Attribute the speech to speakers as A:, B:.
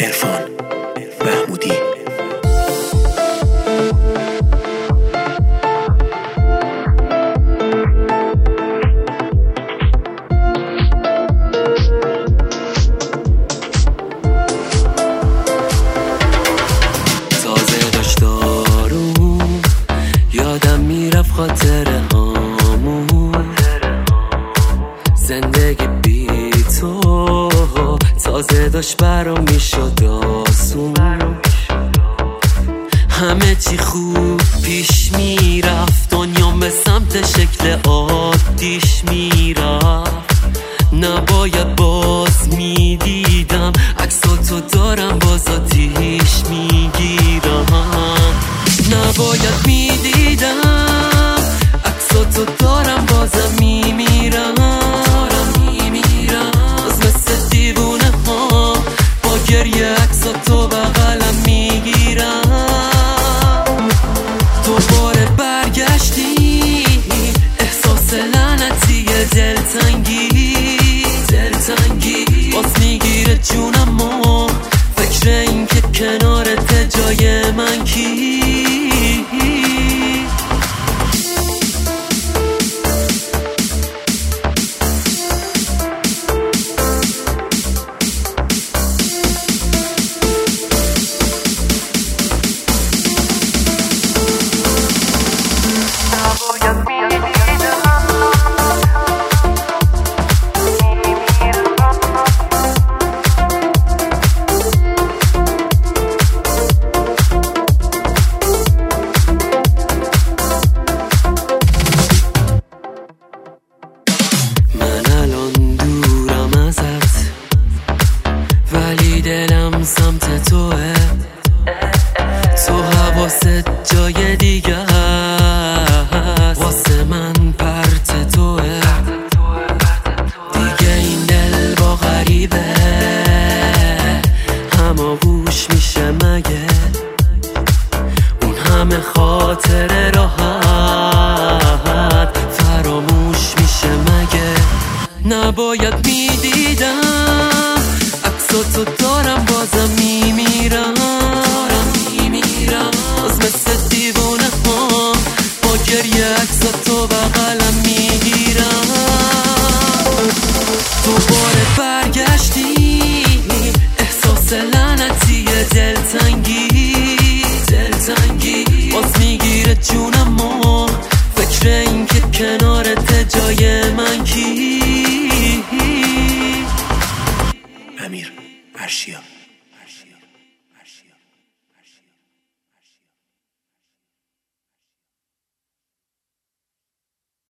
A: عرفان محمودی.
B: تازه داشت دارون یادم میرفت خاطره هامون، زندگی بی تو تازه داشت برام میشد آسون. همه چی خوب پیش میرفت، دنیام به سمت شکل عادیش میرفت. نباید باز میدیدم عکساتو دارم باز آتیش میگیرم. نباید میدیدم عکساتو دارم بازم میمیرم. باز مثل دیوونه ها با گریه عکساتو بغلم میگیرم. دوباره برگشتی احساس لعنتی دلتنگی باز میگیره جونم و فکر این که کنارت جای من کی. دلم سمت توه، تو حواست جای دیگه هست، واسه من پرت توه. دیگه این دل با غریبه هماغوش میشه مگه؟ اون همه خاطر راحت فراموش میشه مگه؟ نباید میدیدم عکساتو دارم بازم میمیرم. باز مثل دیوونه ها با گریه عکساتو بغلم میگیرم. دوباره برگشتی احساس لعنتی دلتنگی باز میگیره جونم و فکر این که کنارت جای من کی.
A: امیر ارشیا.